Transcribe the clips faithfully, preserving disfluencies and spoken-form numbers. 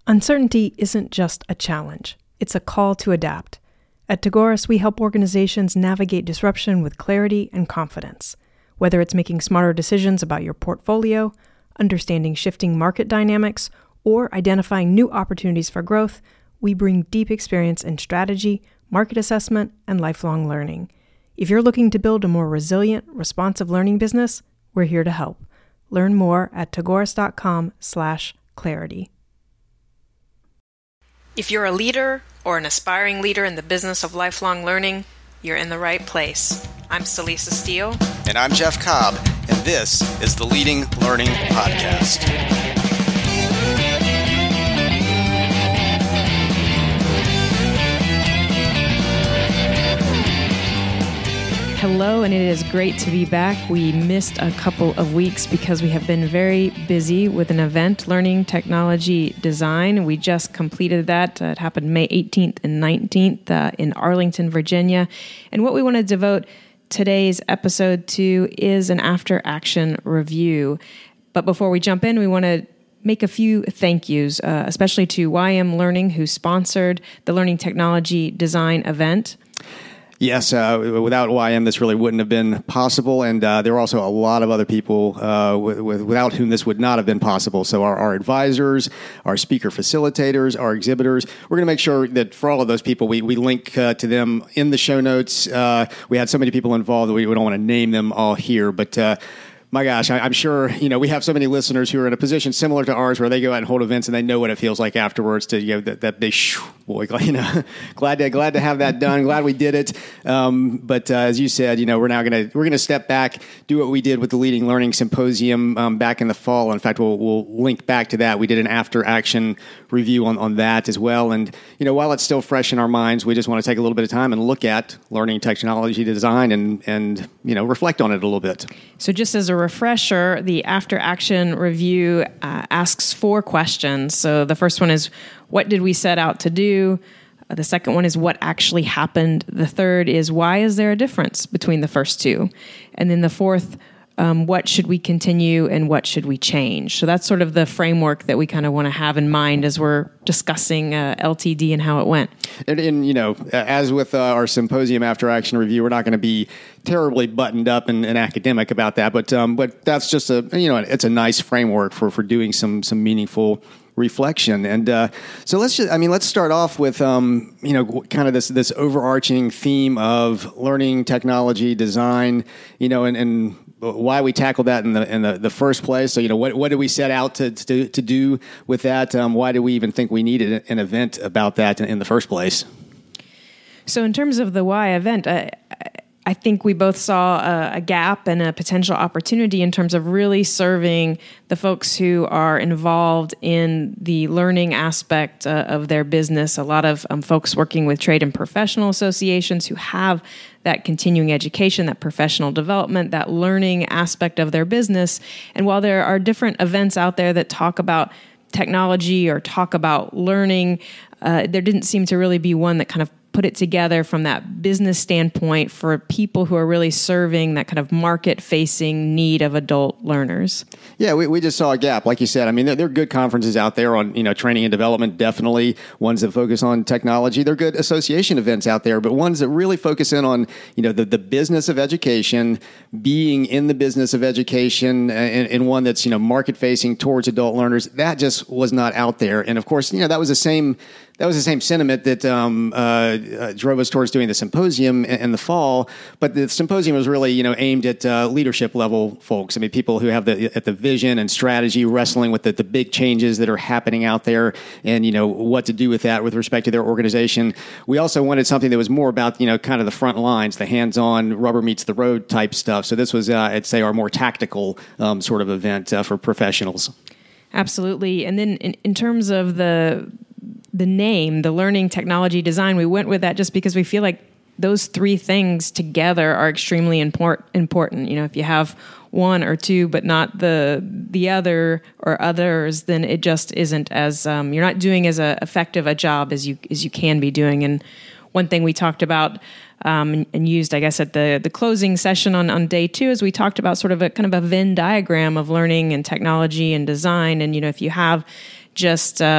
Uncertainty isn't just a challenge, it's a call to adapt. At Tagoras, we help organizations navigate disruption with clarity and confidence. Whether it's making smarter decisions about your portfolio, understanding shifting market dynamics, or identifying new opportunities for growth, we bring deep experience in strategy, market assessment, and lifelong learning. If you're looking to build a more resilient, responsive learning business, we're here to help. Learn more at tagoras.com slash clarity. If you're a leader or an aspiring leader in the business of lifelong learning, you're in the right place. I'm Celisa Steele. And I'm Jeff Cobb, and this is the Leading Learning Podcast. Hello, and it is great to be back. We missed a couple of weeks because we have been very busy with an event, Learning Technology Design. We just completed that. Uh, it happened May eighteenth and nineteenth uh, in Arlington, Virginia. And what we want to devote today's episode to is an after-action review. But before we jump in, we want to make a few thank yous, uh, especially to Y M Learning, who sponsored the Learning Technology Design event. Yes, uh, without Y M, this really wouldn't have been possible, and uh, there are also a lot of other people uh, with, with, without whom this would not have been possible. So our, our advisors, our speaker facilitators, our exhibitors, we're going to make sure that for all of those people, we, we link uh, to them in the show notes. Uh, we had so many people involved that we, we don't want to name them all here, but uh, my gosh, I, I'm sure, you know, we have so many listeners who are in a position similar to ours where they go out and hold events and they know what it feels like afterwards to, you know, that, that they, shoo, boy, you know, glad to, glad to have that done. Glad we did it. Um, but uh, as you said, you know, we're now going to, we're going to step back, do what we did with the Leading Learning Symposium um, back in the fall. In fact, we'll, we'll link back to that. We did an after action review on, on that as well. And, you know, while it's still fresh in our minds, we just want to take a little bit of time and look at learning technology design and, and, you know, reflect on it a little bit. So just as a refresher, the after action review uh, asks four questions. So the first one is, what did we set out to do? Uh, the second one is, what actually happened? The third is, why is there a difference between the first two? And then the fourth, um, what should we continue and what should we change? So that's sort of the framework that we kind of want to have in mind as we're discussing uh, L T D and how it went. And, and you know, as with uh, our symposium after action review, we're not going to be terribly buttoned up and, and academic about that, but um, but that's just a, you know, it's a nice framework for for doing some some meaningful reflection. And uh, so let's just, I mean, let's start off with, um, you know, kind of this this overarching theme of learning technology design, you know, and, and why we tackled that in the in the, the first place. So, you know, what what did we set out to to, to do with that? Um, why did we even think we needed an event about that in, in the first place? So in terms of the why event, I, I think we both saw a, a gap and a potential opportunity in terms of really serving the folks who are involved in the learning aspect uh, of their business. A lot of um, folks working with trade and professional associations who have that continuing education, that professional development, that learning aspect of their business. And while there are different events out there that talk about technology or talk about learning, uh, there didn't seem to really be one that kind of put it together from that business standpoint for people who are really serving that kind of market-facing need of adult learners. Yeah, we, we just saw a gap, like you said. I mean, there, there are good conferences out there on, you know, training and development, definitely ones that focus on technology. There are good association events out there, but ones that really focus in on, you know, the, the business of education, being in the business of education, and, and one that's, you know, market-facing towards adult learners. That just was not out there. And of course, you know, that was the same That was the same sentiment that um, uh, uh, drove us towards doing the symposium in, in the fall. But the symposium was really, you know, aimed at uh, leadership level folks. I mean, people who have the at the vision and strategy, wrestling with the, the big changes that are happening out there, and you know what to do with that with respect to their organization. We also wanted something that was more about, you know, kind of the front lines, the hands-on, rubber meets the road type stuff. So this was, uh, I'd say, our more tactical um, sort of event uh, for professionals. Absolutely. And then in, in terms of the the name, the Learning Technology Design, we went with that just because we feel like those three things together are extremely import, important. You know, if you have one or two, but not the the other or others, then it just isn't as um, you're not doing as a effective a job as you as you can be doing. And one thing we talked about um, and, and used, I guess, at the the closing session on on day two, is we talked about sort of a kind of a Venn diagram of learning and technology and design. And you know, if you have just uh,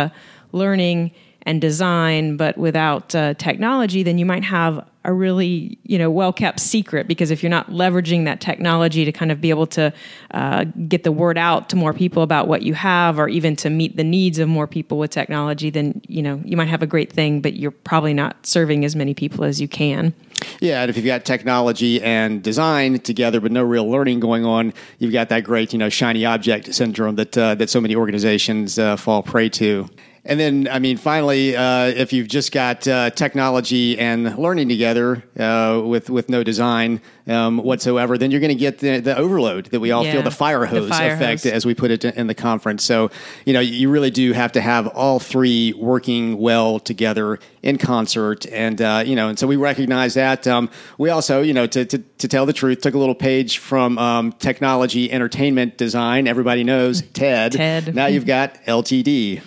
learning and design, but without uh, technology, then you might have a really, you know, well-kept secret, because if you're not leveraging that technology to kind of be able to uh, get the word out to more people about what you have, or even to meet the needs of more people with technology, then, you know, you might have a great thing, but you're probably not serving as many people as you can. Yeah, and if you've got technology and design together but no real learning going on, you've got that great, you know, shiny object syndrome that uh, that so many organizations uh, fall prey to. And then, I mean, finally, uh, if you've just got uh, technology and learning together uh, with with no design um, whatsoever, then you're going to get the, the overload that we all yeah, feel, the fire hose the fire effect, hose. as we put it in the conference. So, you know, you really do have to have all three working well together in concert. And, uh, you know, and so we recognize that. Um, we also, you know, to, to, to tell the truth, took a little page from um, technology, entertainment, design. Everybody knows TED. TED. Now you've got L T D.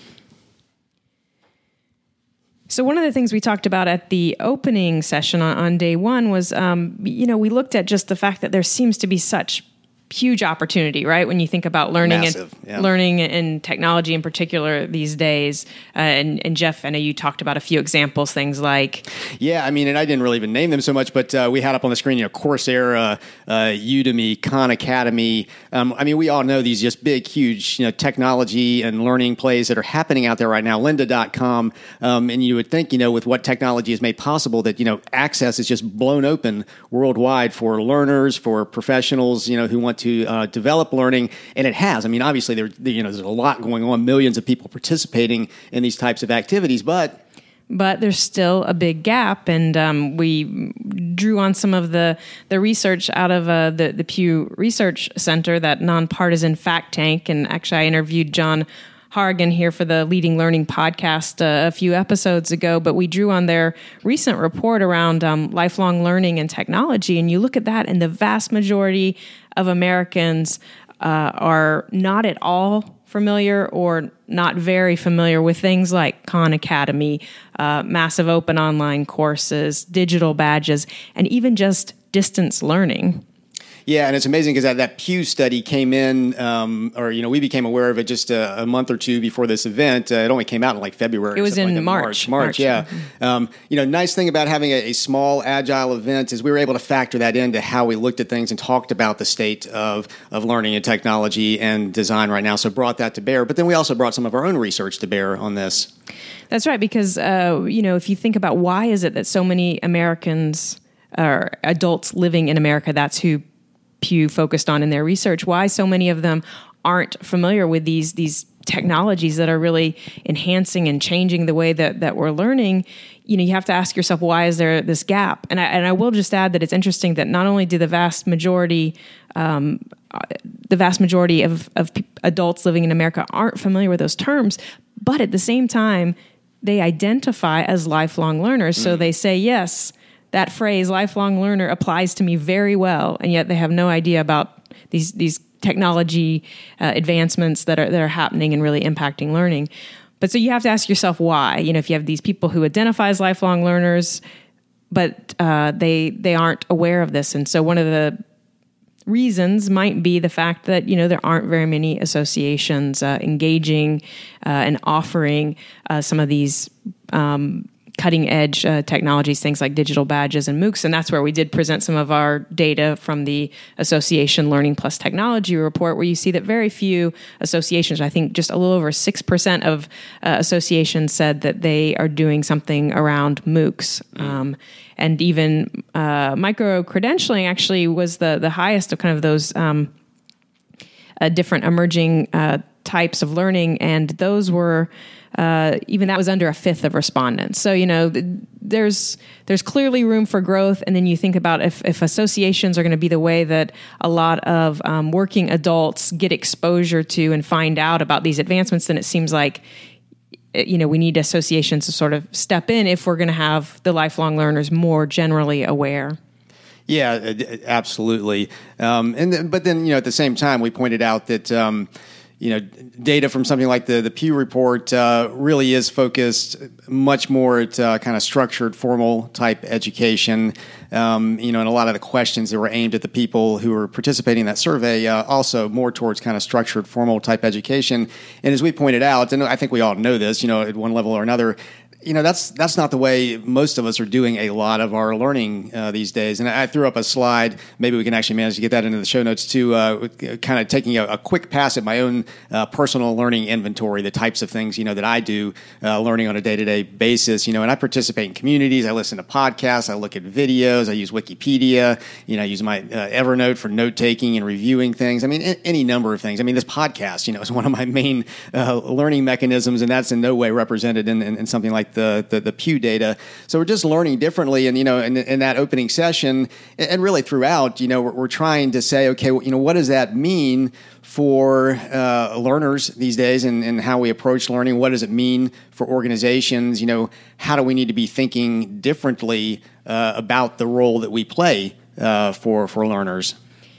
So one of the things we talked about at the opening session on, on day one was, um, you know, we looked at just the fact that there seems to be such huge opportunity, right? When you think about learning Massive, and yeah. learning and technology in particular these days. Uh, and, and Jeff, I know you talked about a few examples, things like. Yeah, I mean, and I didn't really even name them so much, but uh, we had up on the screen, you know, Coursera, uh, Udemy, Khan Academy. Um, I mean, we all know these just big, huge, you know, technology and learning plays that are happening out there right now. Lynda dot com. Um, and you would think, you know, with what technology has made possible, that, you know, access is just blown open worldwide for learners, for professionals, you know, who want to uh, develop learning, and it has. I mean, obviously, there, you know, there's a lot going on, millions of people participating in these types of activities, but but there's still a big gap, and um, we drew on some of the the research out of uh, the the Pew Research Center, that nonpartisan fact tank, and actually, I interviewed John Harrigan here for the Leading Learning podcast uh, a few episodes ago, but we drew on their recent report around um, lifelong learning and technology, and you look at that, and the vast majority of Americans uh, are not at all familiar or not very familiar with things like Khan Academy, uh, massive open online courses, digital badges, and even just distance learning. Yeah, and it's amazing because that, that Pew study came in, um, or, you know, we became aware of it just a, a month or two before this event. Uh, it only came out in like February. It was in like March. March. March, March. yeah. Mm-hmm. Um, you know, nice thing about having a, a small, agile event is we were able to factor that into how we looked at things and talked about the state of, of learning and technology and design right now. So brought that to bear. But then we also brought some of our own research to bear on this. That's right, because, uh, you know, if you think about why is it that so many Americans or adults living in America, that's who Pew focused on in their research, why so many of them aren't familiar with these these technologies that are really enhancing and changing the way that, that we're learning. You know, you have to ask yourself, why is there this gap? And I, and I will just add that it's interesting that not only do the vast majority um, the vast majority of, of p- adults living in America aren't familiar with those terms, but at the same time, they identify as lifelong learners. Mm. So they say, yes, that phrase, lifelong learner, applies to me very well, and yet they have no idea about these these technology uh, advancements that are that are happening and really impacting learning. But so you have to ask yourself why. You know, if you have these people who identify as lifelong learners, but uh, they they aren't aware of this, and so one of the reasons might be the fact that, you know, there aren't very many associations uh, engaging uh, and offering uh, some of these Um, cutting edge uh, technologies, things like digital badges and MOOCs. And that's where we did present some of our data from the Association Learning Plus Technology report, where you see that very few associations, I think just a little over six percent of uh, associations said that they are doing something around MOOCs. Mm. Um, and even uh, micro-credentialing actually was the, the highest of kind of those um, uh, different emerging uh, types of learning. And those were Uh, even that was under a fifth of respondents. So, you know, th- there's there's clearly room for growth. And then you think about if, if associations are going to be the way that a lot of um, working adults get exposure to and find out about these advancements, then it seems like, you know, we need associations to sort of step in if we're going to have the lifelong learners more generally aware. Yeah, absolutely. Um, and then, but then, you know, at the same time, we pointed out that, um, you know, data from something like the, the Pew Report uh, really is focused much more at uh, kind of structured, formal type education. Um, you know, and a lot of the questions that were aimed at the people who were participating in that survey uh, also more towards kind of structured, formal type education. And as we pointed out, and I think we all know this, you know, at one level or another, you know, that's that's not the way most of us are doing a lot of our learning uh, these days. And I threw up a slide. Maybe we can actually manage to get that into the show notes too, uh, kind of taking a, a quick pass at my own uh, personal learning inventory, the types of things, you know, that I do uh, learning on a day-to-day basis. You know, and I participate in communities. I listen to podcasts. I look at videos. I use Wikipedia. You know, I use my uh, Evernote for note-taking and reviewing things. I mean, a- any number of things. I mean, this podcast, you know, is one of my main uh, learning mechanisms, and that's in no way represented in, in, in something like The, the the Pew data. So we're just learning differently, and you know, in, in that opening session, and really throughout, you know, we're, we're trying to say, okay, well, you know, what does that mean for uh, learners these days, and, and how we approach learning? What does it mean for organizations? You know, how do we need to be thinking differently uh, about the role that we play uh, for for learners?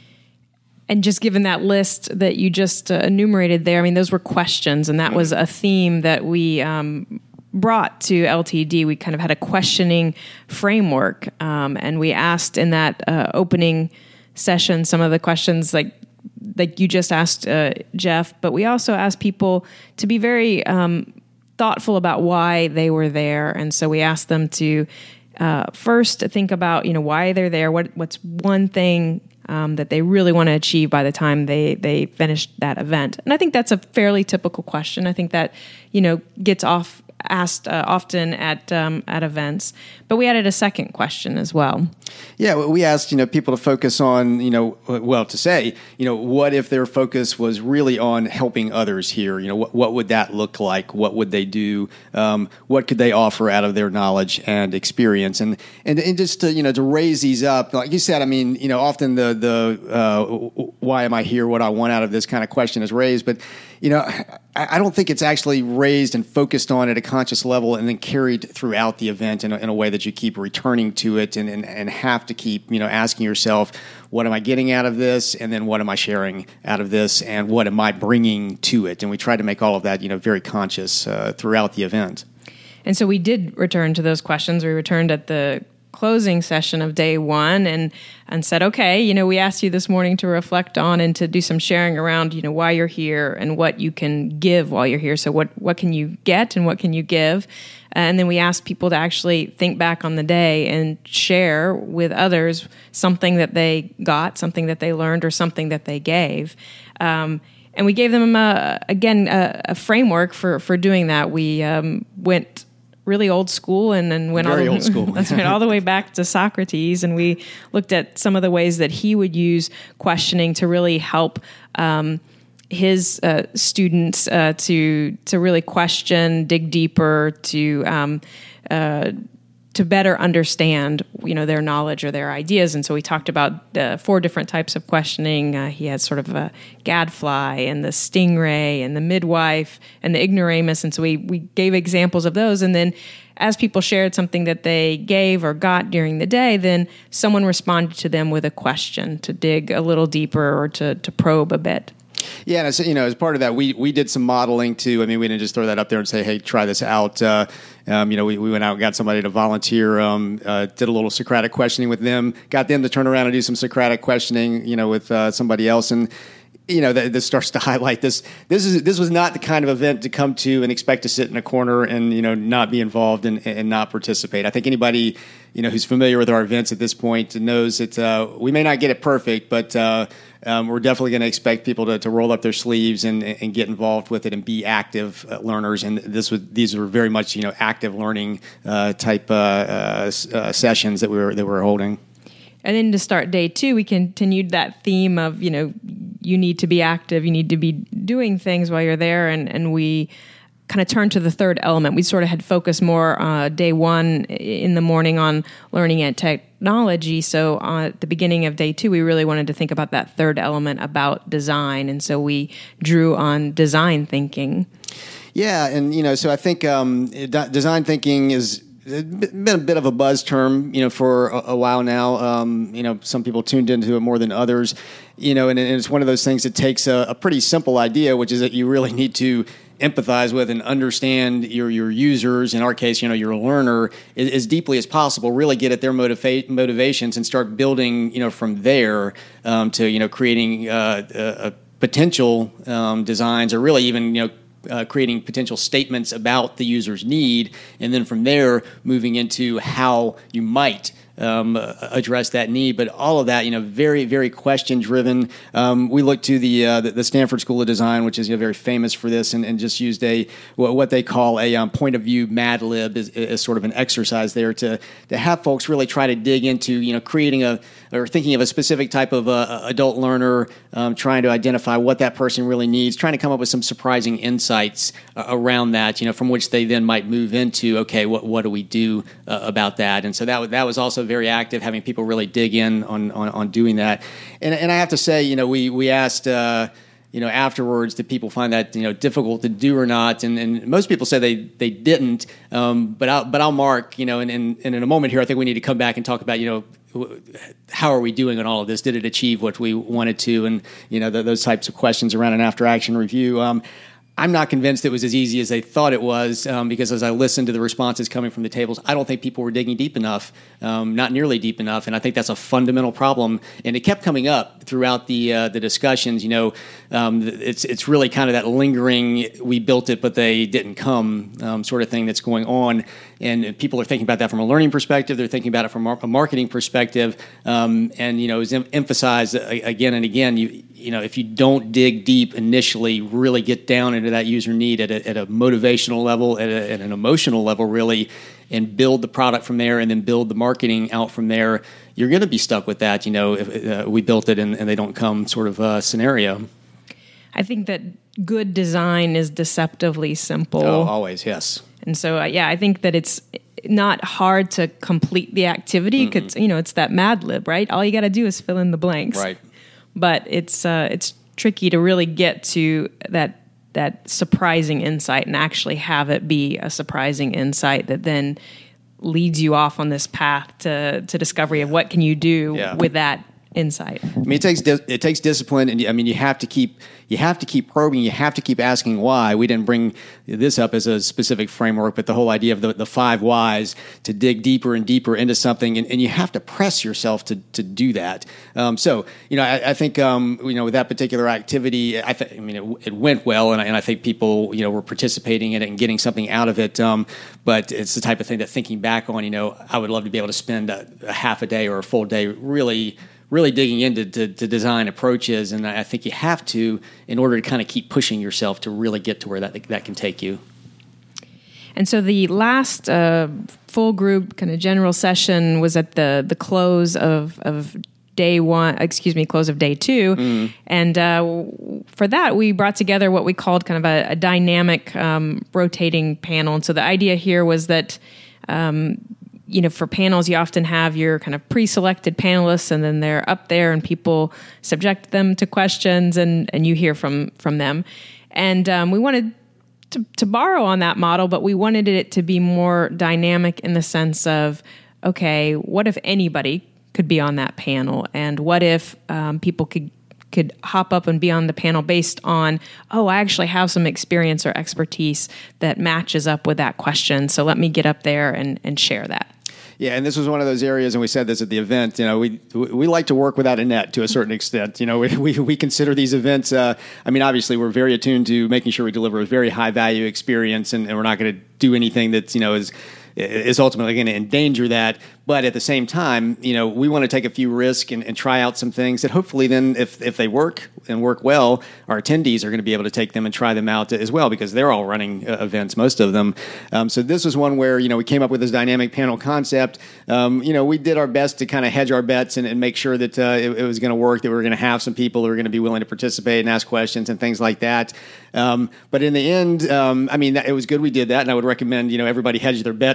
And just given that list that you just uh, enumerated there, I mean, those were questions, and that mm-hmm. was a theme that we um, brought to L T D. We kind of had a questioning framework, um, and we asked in that uh, opening session some of the questions like like you just asked, uh, Jeff, but we also asked people to be very um, thoughtful about why they were there. And so we asked them to uh, first think about, you know, why they're there, what what's one thing Um, that they really want to achieve by the time they they finish that event. And I think that's a fairly typical question. I think that, you know, gets off asked uh, often at um, at events. But we added a second question as well. Yeah, we asked, you know, people to focus on, you know, well, to say, you know, what if their focus was really on helping others here? You know, what, what would that look like? What would they do? Um, what could they offer out of their knowledge and experience? And and, and just to, you know, to raise these up, like you said, I mean, you know, often the the uh, why am I here? What I want out of this kind of question is raised, but you know, I don't think it's actually raised and focused on at a conscious level and then carried throughout the event in a, in a way that you keep returning to it and, and, and have to keep, you know, asking yourself, what am I getting out of this? And then what am I sharing out of this? And what am I bringing to it? And we try to make all of that, you know, very conscious uh, throughout the event. And so we did return to those questions. We returned at the closing session of day one and and said, okay, you know, we asked you this morning to reflect on and to do some sharing around, you know, why you're here and what you can give while you're here. So what, what can you get and what can you give? And then we asked people to actually think back on the day and share with others something that they got, something that they learned, or something that they gave. Um, and we gave them, a, again, a, a framework for, for doing that. We um, went really old school and then went Very all, old school. that's right, all the way back to Socrates, and we looked at some of the ways that he would use questioning to really help um, his uh, students uh, to to really question, dig deeper, to um, uh, to better understand, you know, their knowledge or their ideas. And so we talked about uh, four different types of questioning. Uh, he had sort of a gadfly and the stingray and the midwife and the ignoramus. And so we, we gave examples of those. And then as people shared something that they gave or got during the day, then someone responded to them with a question to dig a little deeper or to, to probe a bit. Yeah, and as, you know, as part of that, we we did some modeling too. I mean, we didn't just throw that up there and say, "Hey, try this out." Uh, um, you know, we, we went out and got somebody to volunteer, um, uh, did a little Socratic questioning with them, got them to turn around and do some Socratic questioning, you know, with uh, somebody else, and you know, that this starts to highlight this. This is this was not the kind of event to come to and expect to sit in a corner and, you know, not be involved and, and not participate. I think anybody, you know, who's familiar with our events at this point knows that uh, we may not get it perfect, but uh, um, we're definitely going to expect people to, to roll up their sleeves and, and get involved with it and be active uh, learners. And this was these were very much, you know, active learning uh, type uh, uh, uh, sessions that we were that we were holding. And then to start day two, we continued that theme of, you know, you need to be active, you need to be doing things while you're there. And, and we kind of turned to the third element. We sort of had focused more uh, day one in the morning on learning and technology. So uh, at the beginning of day two, we really wanted to think about that third element about design. And so we drew on design thinking. Yeah. And, you know, so I think um, design thinking is been a bit of a buzz term, you know, for a, a while now. Um, you know, some people tuned into it more than others. You know, and, and it's one of those things that takes a, a pretty simple idea, which is that you really need to empathize with and understand your your users, in our case, you know, your learner, as, as deeply as possible, really get at their motiva- motivations and start building, you know, from there um, to, you know, creating uh, a, a potential um, designs, or really even, you know, Uh, creating potential statements about the user's need, and then from there moving into how you might um, address that need. But all of that, you know, very, very question driven. Um, we looked to the, uh, the the Stanford School of Design, which is, you know, very famous for this, and, and just used a what they call a um, point of view Mad Lib as, as sort of an exercise there to to have folks really try to dig into, you know, creating a or thinking of a specific type of uh, adult learner, um, trying to identify what that person really needs, trying to come up with some surprising insights uh, around that, you know, from which they then might move into, okay, what what do we do uh, about that? And so that that was also very active, having people really dig in on on, on doing that. And and I have to say, you know, we we asked. Uh, You know, afterwards, did people find that, you know, difficult to do or not? And, and most people say they they didn't. Um, but I'll, but I'll mark, you know, and, and, and in a moment here, I think we need to come back and talk about, you know, how are we doing on all of this? Did it achieve what we wanted to? And, you know, the, those types of questions around an after action review. Um, I'm not convinced it was as easy as they thought it was, um, because as I listened to the responses coming from the tables, I don't think people were digging deep enough, um, not nearly deep enough, and I think that's a fundamental problem. And it kept coming up throughout the uh, the discussions. You know, um, it's it's really kind of that lingering, we built it but they didn't come um, sort of thing that's going on. And people are thinking about that from a learning perspective. They're thinking about it from a marketing perspective. Um, and, you know, as em- emphasized again and again, you you know, if you don't dig deep initially, really get down into that user need at a, at a motivational level, at, a, at an emotional level, really, and build the product from there and then build the marketing out from there, you're going to be stuck with that, you know, if uh, we built it and, and they don't come sort of uh, scenario. I think that good design is deceptively simple. Oh, always, yes. And so, uh, yeah, I think that it's not hard to complete the activity because, you know, it's that Mad Lib, right? All you got to do is fill in the blanks. Right. But it's uh, it's tricky to really get to that that surprising insight and actually have it be a surprising insight that then leads you off on this path to, to discovery of what can you do yeah. with that insight. I mean, it takes di- it takes discipline, and I mean, you have to keep you have to keep probing. You have to keep asking why. We didn't bring this up as a specific framework, but the whole idea of the, the five whys, to dig deeper and deeper into something, and, and you have to press yourself to to do that. Um, so, you know, I, I think um, you know, with that particular activity, I, th- I mean, it, it went well, and I, and I think people, you know, were participating in it and getting something out of it. Um, but it's the type of thing that, thinking back on, you know, I would love to be able to spend a, a half a day or a full day really. really digging into to, to design approaches, and I think you have to in order to kind of keep pushing yourself to really get to where that that can take you. And so the last uh, full group kind of general session was at the the close of of day one, excuse me, close of day two. Mm. And uh, for that, we brought together what we called kind of a, a dynamic um, rotating panel. And so the idea here was that um, you know, for panels, you often have your kind of pre-selected panelists, and then they're up there, and people subject them to questions, and, and you hear from from them. And um, we wanted to, to borrow on that model, but we wanted it to be more dynamic in the sense of, okay, what if anybody could be on that panel, and what if um, people could could hop up and be on the panel based on, oh, I actually have some experience or expertise that matches up with that question, so let me get up there and, and share that. Yeah, and this was one of those areas, and we said this at the event, you know, we we like to work without a net to a certain extent. You know, we we, we consider these events, uh, I mean, obviously we're very attuned to making sure we deliver a very high-value experience, and, and we're not going to do anything that's, you know, is is ultimately going to endanger that. But at the same time, you know, we want to take a few risks and, and try out some things that hopefully then, if if they work and work well, our attendees are going to be able to take them and try them out as well, because they're all running uh, events, most of them. Um, so this was one where, you know, we came up with this dynamic panel concept. Um, you know, we did our best to kind of hedge our bets and, and make sure that uh, it, it was going to work, that we were going to have some people who were going to be willing to participate and ask questions and things like that. Um, but in the end, um, I mean, that, it was good we did that, and I would recommend, you know, everybody hedge their bets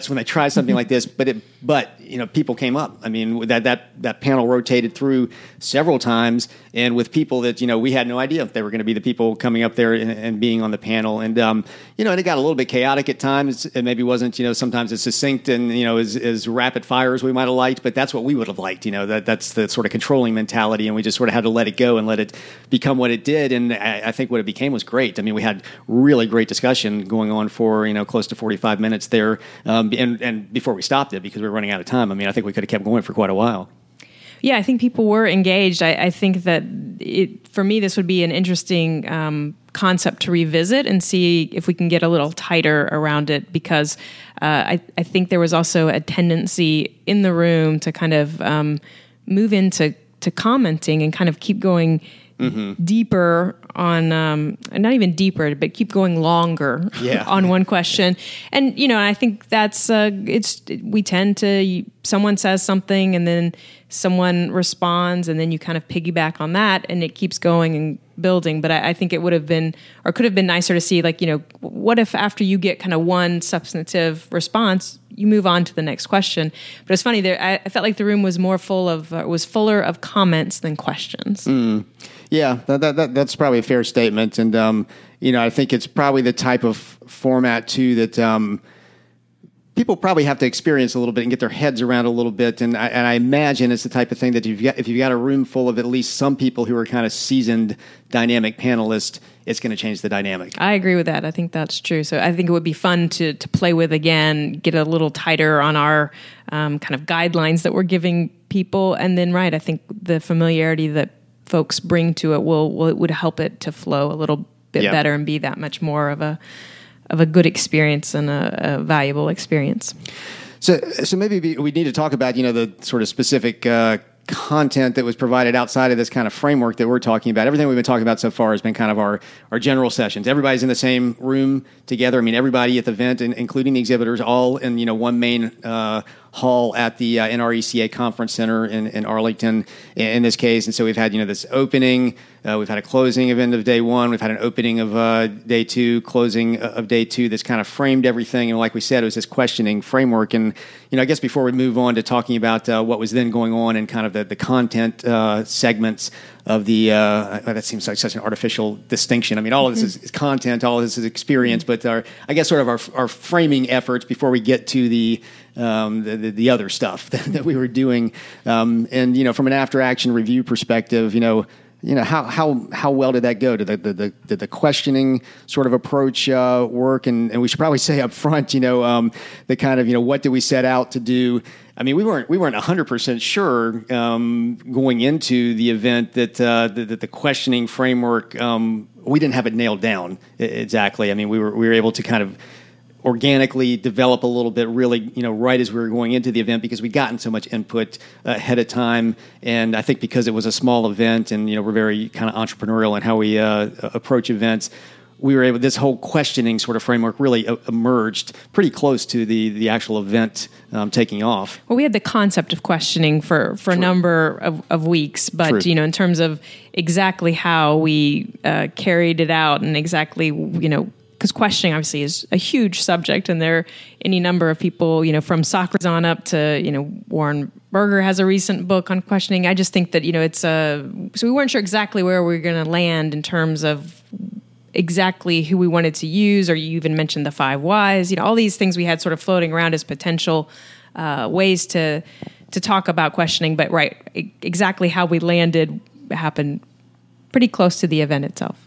startups when they try something like this, but it, but you know, people came up. I mean, that that that panel rotated through several times, and with people that you know we had no idea if they were going to be the people coming up there and, and being on the panel, and um, you know, and it got a little bit chaotic at times. It maybe wasn't you know sometimes as succinct and you know as, as rapid fire as we might have liked, but that's what we would have liked. You know, that that's the sort of controlling mentality, and we just sort of had to let it go and let it become what it did. And I, I think what it became was great. I mean, we had really great discussion going on for you know close to forty-five minutes there, um, and and before we stopped it because we were running out of time. I mean, I think we could have kept going for quite a while. Yeah, I think people were engaged. I, I think that it, for me, this would be an interesting um, concept to revisit and see if we can get a little tighter around it, because uh, I, I think there was also a tendency in the room to kind of um, move into to commenting and kind of keep going mm-hmm. deeper on, um, not even deeper, but keep going longer yeah. on one question. And, you know, I think that's, uh, it's, we tend to, someone says something and then someone responds and then you kind of piggyback on that and it keeps going and building. But I, I think it would have been, or could have been nicer to see, like, you know, what if after you get kind of one substantive response, you move on to the next question. But it's funny there. I, I felt like the room was more full of, uh, was fuller of comments than questions. Mm. Yeah, that, that, that, that's probably a fair statement. And, um, you know, I think it's probably the type of format, too, that um, people probably have to experience a little bit and get their heads around a little bit. And I, and I imagine it's the type of thing that you've got, if you've got a room full of at least some people who are kind of seasoned dynamic panelists, it's going to change the dynamic. I agree with that. I think that's true. So I think it would be fun to to play with again, get a little tighter on our um, kind of guidelines that we're giving people. And then, right, I think the familiarity that folks bring to it will, will it would help it to flow a little bit yep. better and be that much more of a of a good experience and a, a valuable experience. So, so maybe we need to talk about you know the sort of specific uh, content that was provided outside of this kind of framework that we're talking about. Everything we've been talking about so far has been kind of our our general sessions. Everybody's in the same room together. I mean, everybody at the event, including the exhibitors, all in you know one main uh, hall at the uh, N R E C A Conference Center in, in Arlington in this case. And so we've had, you know, this opening, uh, we've had a closing of end of day one, we've had an opening of uh, day two, closing of day two that's kind of framed everything. And like we said, it was this questioning framework. And, you know, I guess before we move on to talking about uh, what was then going on and kind of the, the content uh, segments of the, uh, that seems like such an artificial distinction. I mean, all of this is, is content, all of this is experience, but our, I guess sort of our, our framing efforts before we get to the, um, the, the, the other stuff that, that we were doing. Um, and, you know, from an after action review perspective, you know, you know, how, how, how well did that go? Did the, the, the, did the questioning sort of approach uh, work? And, and we should probably say up front, you know, um, the kind of, you know, what did we set out to do? I mean, we weren't we weren't one hundred percent sure um, going into the event that, uh, that, that the questioning framework, um, we didn't have it nailed down exactly. I mean, we were we were able to kind of organically develop a little bit really, you know, right as we were going into the event because we'd gotten so much input ahead of time. And I think because it was a small event and, you know, we're very kind of entrepreneurial in how we uh, approach events, we were able, this whole questioning sort of framework really emerged pretty close to the, the actual event um, taking off. Well, we had the concept of questioning for, for a number of, of weeks, but, True. you know, in terms of exactly how we uh, carried it out and exactly, you know, because questioning obviously is a huge subject, and there are any number of people, you know, from Socrates on up to, you know, Warren Berger has a recent book on questioning. I just think that, you know, it's a, so we weren't sure exactly where we were going to land in terms of exactly who we wanted to use, or you even mentioned the five whys, you know, all these things we had sort of floating around as potential uh, ways to to talk about questioning. But right, exactly how we landed happened pretty close to the event itself.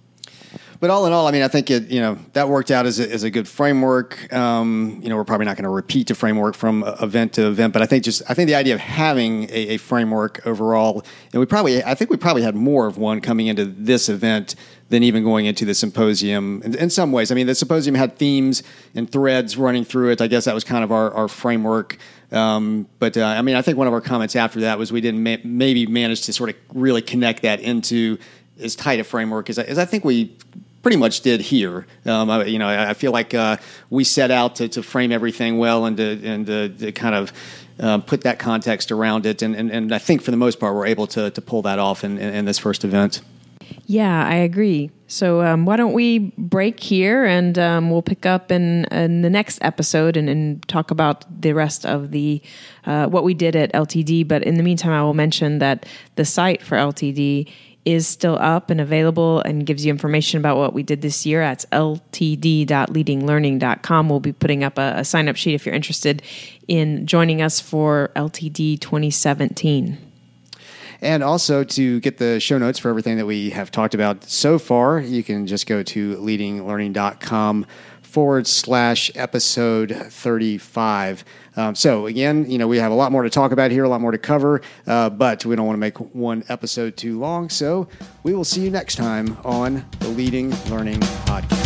But all in all, I mean, I think it, you know, that worked out as a, as a good framework. Um, you know, we're probably not going to repeat the framework from event to event, but I think just, I think the idea of having a, a framework overall, and we probably, I think we probably had more of one coming into this event than even going into the symposium. In, in some ways, I mean, the symposium had themes and threads running through it. I guess that was kind of our, our framework. Um, but, uh, I mean, I think one of our comments after that was we didn't ma- maybe manage to sort of really connect that into as tight a framework as I, as I think we pretty much did here. Um, I, you know, I, I feel like uh, we set out to, to frame everything well and to, and to, to kind of um, put that context around it. And, and, and I think for the most part, we're able to, to pull that off in, in, in this first event. Yeah, I agree. So um, why don't we break here, and um, we'll pick up in, in the next episode and, and talk about the rest of the uh, what we did at L T D. But in the meantime, I will mention that the site for L T D is still up and available and gives you information about what we did this year. That's L T D dot leading learning dot com. We'll be putting up a, a sign-up sheet if you're interested in joining us for L T D twenty seventeen. And also, to get the show notes for everything that we have talked about so far, you can just go to leading learning dot com forward slash episode thirty-five. Um, so again, you know, we have a lot more to talk about here, a lot more to cover, uh, but we don't want to make one episode too long. So we will see you next time on the Leading Learning Podcast.